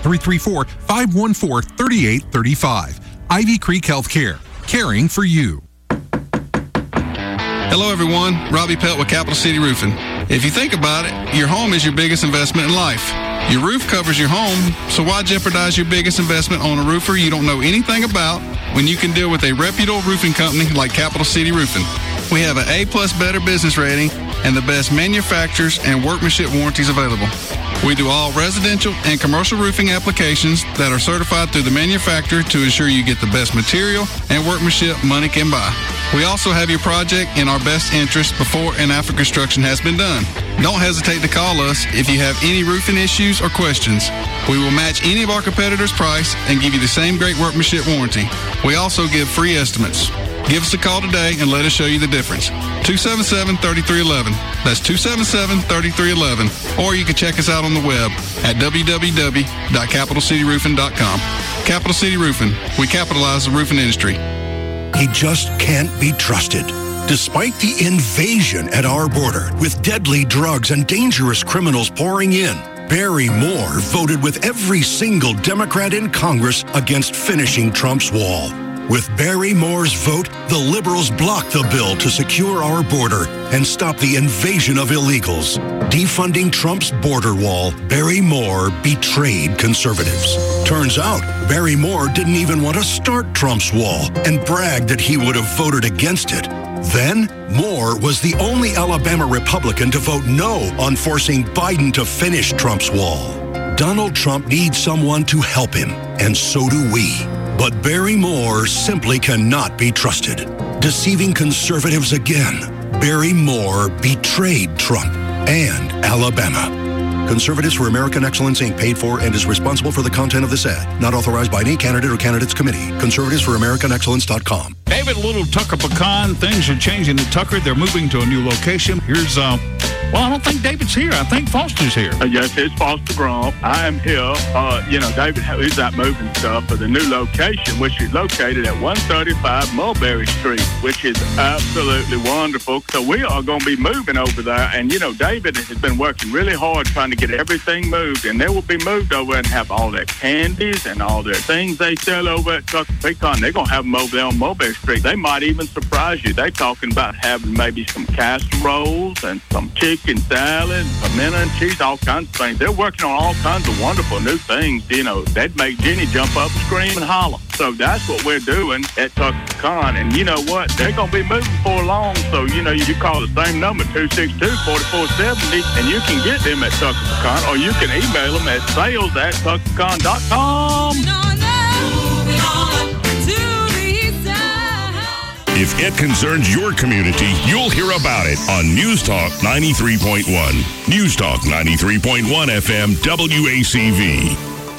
334-514-3835. Ivy Creek Healthcare, caring for you. Hello, everyone. Robbie Pelt with Capital City Roofing. If you think about it, your home is your biggest investment in life. Your roof covers your home, so why jeopardize your biggest investment on a roofer you don't know anything about when you can deal with a reputable roofing company like Capital City Roofing? We have an A-plus better business rating and the best manufacturers and workmanship warranties available. We do all residential and commercial roofing applications that are certified through the manufacturer to ensure you get the best material and workmanship money can buy. We also have your project in our best interest before and after construction has been done. Don't hesitate to call us if you have any roofing issues or questions. We will match any of our competitors' price and give you the same great workmanship warranty. We also give free estimates. Give us a call today and let us show you the difference. 277-3311. That's 277-3311. Or you can check us out on the web at www.capitalcityroofing.com. Capital City Roofing. We capitalize the roofing industry. He just can't be trusted. Despite the invasion at our border, with deadly drugs and dangerous criminals pouring in, Barry Moore voted with every single Democrat in Congress against finishing Trump's wall. With Barry Moore's vote, the liberals blocked the bill to secure our border and stop the invasion of illegals. Defunding Trump's border wall, Barry Moore betrayed conservatives. Turns out, Barry Moore didn't even want to start Trump's wall and bragged that he would have voted against it. Then, Moore was the only Alabama Republican to vote no on forcing Biden to finish Trump's wall. Donald Trump needs someone to help him, and so do we. But Barry Moore simply cannot be trusted. Deceiving conservatives again, Barry Moore betrayed Trump and Alabama. Conservatives for American Excellence, Inc. paid for and is responsible for the content of this ad. Not authorized by any candidate or candidates committee. ConservativesForAmericanExcellence.com. David, little Tucker Pecan. Things are changing at Tucker. They're moving to a new location. Here's, well, I don't think David's here. I think Foster's here. Yes, it's Foster Grump. I am here. David, he's out moving stuff for the new location, which is located at 135 Mulberry Street, which is absolutely wonderful. So we are going to be moving over there. And, David has been working really hard trying to get everything moved. And they will be moved over and have all their candies and all their things they sell over at Tucker Pecan. They're going to have them over there on Mulberry Street. They might even surprise you. They're talking about having maybe some casseroles and some chicken salad, pimento and cheese, all kinds of things. They're working on all kinds of wonderful new things. That'd make Jenny jump up and scream and holler. So that's what we're doing at Tucker Pecan. And you know what? They're going to be moving for long. So, you call the same number, 262-4470, and you can get them at Tucker Pecan, or you can email them at sales@tuckerpecan.com. If it concerns your community, you'll hear about it on News Talk 93.1. News Talk 93.1 FM WACV.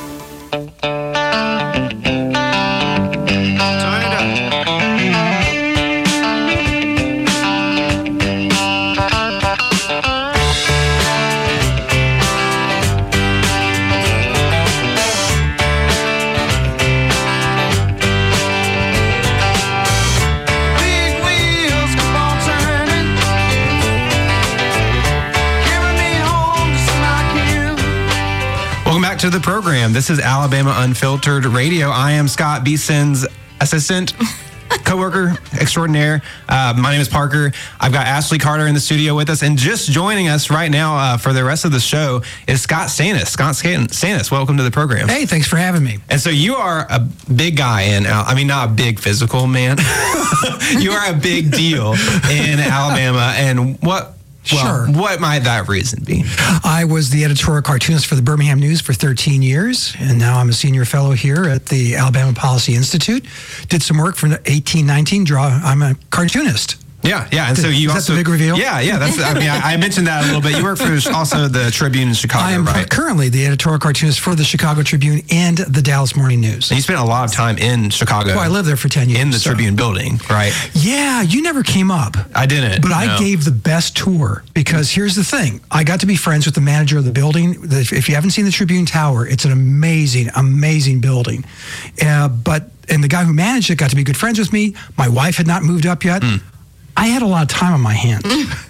To the program. This is Alabama Unfiltered Radio. I am Scott Beeson's assistant, co-worker extraordinaire. My name is Parker. I've got Ashley Carter in the studio with us, and just joining us right now for the rest of the show is Scott Stanis. Scott Stanis, welcome to the program. Hey, thanks for having me. And so you are a big guy not a big physical man. You are a big deal in Alabama. And what Sure. What might that reason be? I was the editorial cartoonist for the Birmingham News for 13 years, and now I'm a senior fellow here at the Alabama Policy Institute. Did some work for 1819. I'm a cartoonist. Yeah, and so you Is also that the big reveal? Yeah. That's. I mentioned that a little bit. You work for also the Tribune in Chicago. I am right? currently the editorial cartoonist for the Chicago Tribune and the Dallas Morning News. And you spent a lot of time in Chicago. Well, I lived there for 10 years. In the Tribune building, right? Yeah, you never came up. I didn't. But I gave the best tour because here's the thing. I got to be friends with the manager of the building. If you haven't seen the Tribune Tower, it's an amazing, amazing building. And the guy who managed it got to be good friends with me. My wife had not moved up yet. I had a lot of time on my hands.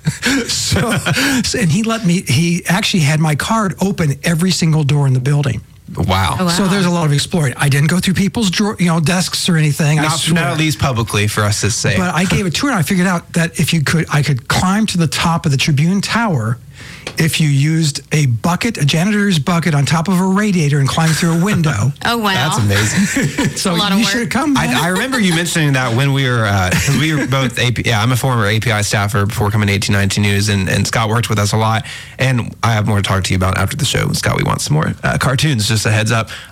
And he actually had my card open every single door in the building. Wow. Oh, wow. So there's a lot of exploring. I didn't go through people's desks or anything. Not at least publicly for us to say. But I gave a tour and I figured out that I could climb to the top of the Tribune Tower if you used a janitor's bucket on top of a radiator and climbed through a window. Oh, wow. That's amazing. So a lot of you work. should come. I remember you mentioning that when we were, because we were both, I'm a former API staffer before coming to 1819 News, and Scott worked with us a lot. And I have more to talk to you about after the show. Scott, we want some more cartoons, just a heads up.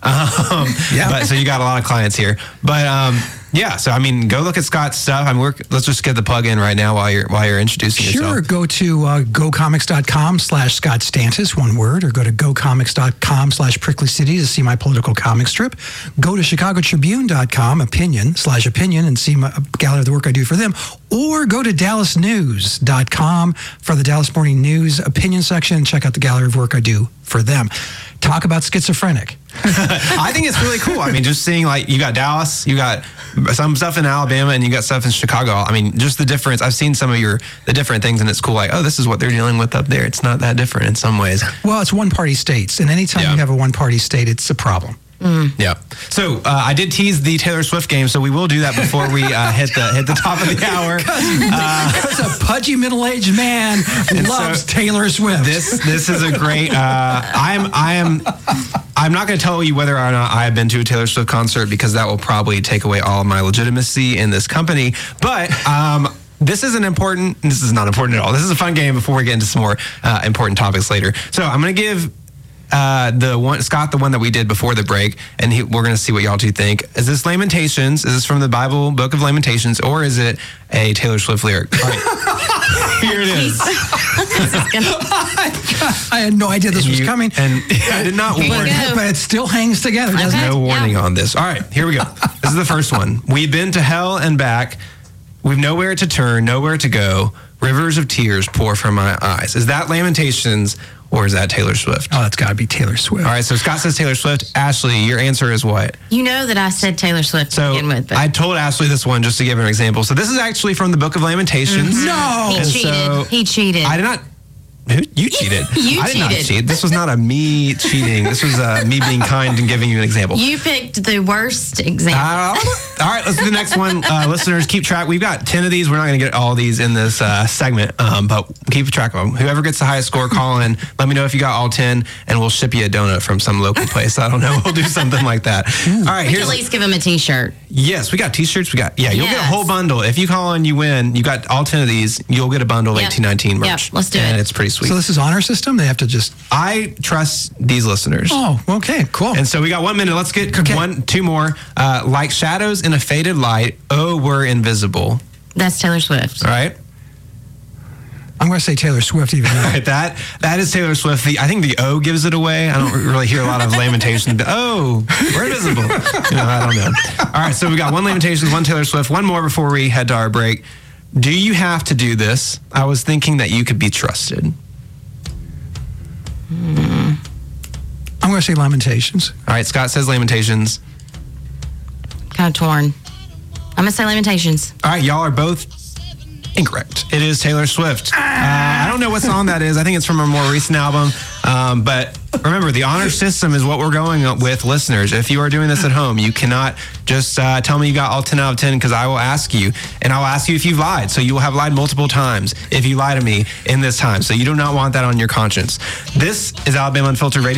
But so you got a lot of clients here. But so I mean, go look at Scott's stuff. Let's just get the plug in right now while you're introducing yourself. Sure, go to gocomics.com/Scott Stantis, one word, or go to gocomics.com/Prickly City to see my political comic strip. Go to chicagotribune.com, opinion and see a gallery of the work I do for them. Or go to dallasnews.com for the Dallas Morning News opinion section and check out the gallery of work I do for them. Talk about schizophrenic. I think it's really cool. I mean, just seeing you got Dallas, you got some stuff in Alabama, and you got stuff in Chicago. I mean, just the difference. I've seen some of the different things, and it's cool. This is what they're dealing with up there. It's not that different in some ways. Well, it's one-party states, and anytime you have a one-party state, it's a problem. Yeah. So I did tease the Taylor Swift game, so we will do that before we hit the top of the hour. Because a pudgy middle-aged man loves Taylor Swift. This is a great. I'm not going to tell you whether or not I have been to a Taylor Swift concert because that will probably take away all of my legitimacy in this company. But this is not important at all. This is a fun game before we get into some more important topics later. So I'm going to give Scott the one that we did before the break, and we're going to see what y'all two think. Is this Lamentations? Is this from the Bible book of Lamentations, or is it a Taylor Swift lyric? All right. Here it is. I had no idea this was coming. And I did not warn you. But it still hangs together, doesn't it? No warning on this. All right, here we go. This is the first one. We've been to hell and back. We've nowhere to turn, nowhere to go. Rivers of tears pour from my eyes. Is that Lamentations, or is that Taylor Swift? Oh, that's got to be Taylor Swift. All right, so Scott says Taylor Swift. Ashley, your answer is what? You know that I said Taylor Swift to begin with. But I told Ashley this one just to give her an example. So this is actually from the Book of Lamentations. Mm-hmm. No! He cheated. I did not. You cheated. You I did cheated. not cheat. This was not a me cheating. This was me being kind and giving you an example. You picked the worst example. All right, let's do the next one. Listeners, keep track. We've got 10 of these. We're not going to get all these in this segment, but keep track of them. Whoever gets the highest score, call in. Let me know if you got all 10, and we'll ship you a donut from some local place. I don't know. We'll do something like that. All right, we can at least give him a T-shirt. Yes, we got T-shirts. You'll get a whole bundle. If you call in, you win. You got all 10 of these. You'll get a bundle of 1819 merch. Yep, let's do and it. It's pretty sweet. So this is honor system? They have to just... I trust these listeners. Oh, okay, cool. And so we got 1 minute. Let's get two more. Like shadows in a faded light, oh, we're invisible. That's Taylor Swift. All right. I'm going to say Taylor Swift even though. All right, that is Taylor Swift. I think the O gives it away. I don't really hear a lot of Lamentations. Oh, we're invisible. I don't know. All right, so we got one Lamentations, one Taylor Swift, one more before we head to our break. Do you have to do this? I was thinking that you could be trusted. I'm going to say Lamentations. All right, Scott says Lamentations. Kind of torn. I'm going to say Lamentations. All right, y'all are both incorrect. It is Taylor Swift. I don't know what song that is. I think it's from a more recent album. But remember, the honor system is what we're going with, listeners. If you are doing this at home, you cannot just tell me you got all 10 out of 10 because I will ask you. And I'll ask you if you've lied. So you will have lied multiple times if you lie to me in this time. So you do not want that on your conscience. This is Alabama Unfiltered Radio.